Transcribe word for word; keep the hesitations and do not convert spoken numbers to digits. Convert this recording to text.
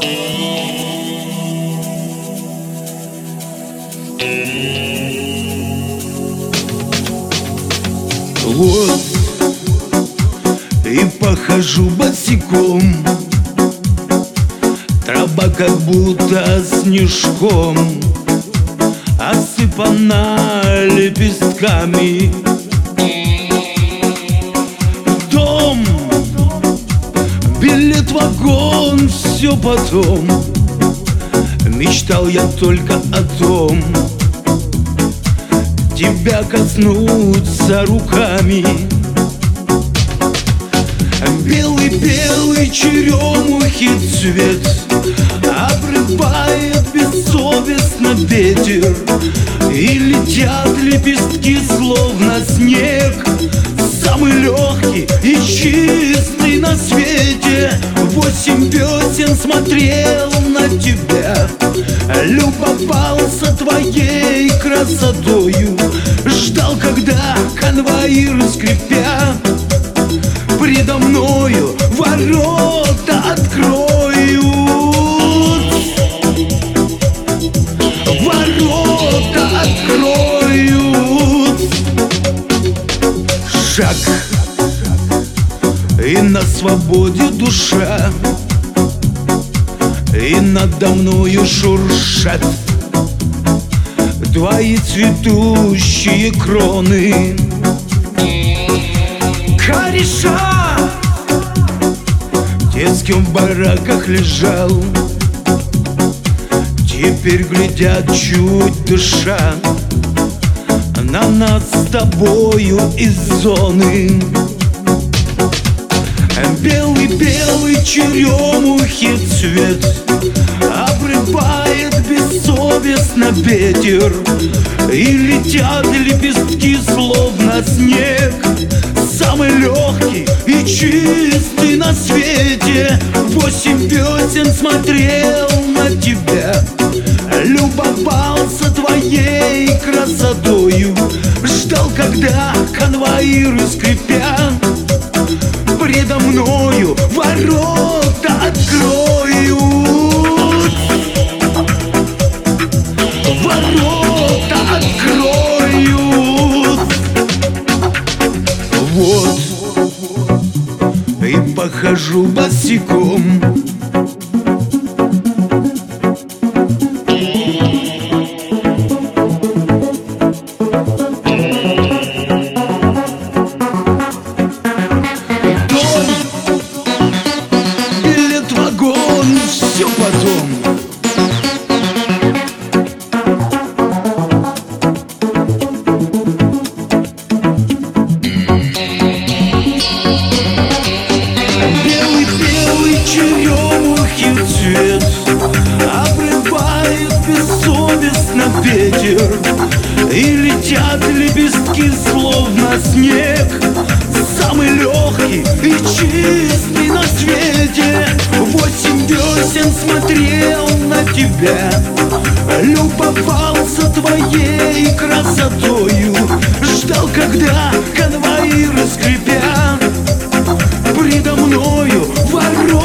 Вот и похожу босиком, трава как будто снежком осыпана лепестками. Дом, билет, вагон, все потом. Мечтал я только о том, тебя коснуться руками. Белый-белый черемухи цвет обрывает бессовестно ветер, и летят лепестки, словно снег, самый легкий и чистый на свете. Восемь весен смотрел на тебя, любовался твоей красотою, ждал, когда конвоир, скрипя, предо мною ворота откроют. Ворота откроют. Шаг, и на свободе душа, и надо мною шуршат твои цветущие кроны. Кореша те, с кем в бараках лежал, теперь глядят, чуть дыша, на нас с тобою из зоны. Белый-белый черемухи цвет обрывает бессовестно ветер, и летят лепестки, словно снег, самый легкий и чистый на свете. Восемь весен смотрел на тебя, любовался твоей красотою, ждал, когда конвоир, скрипя, предо мною ворота откроют. Ворота откроют. Вот и похожу босиком, все потом. Белый-белый черемухи цвет обрывает бессовестно ветер, и летят лепестки, словно снег, самый легкий и чистый на свете. Восемь весен смотрел на тебя, любовался твоей красотою, ждал, когда конвоир, скрипя, предо мною ворот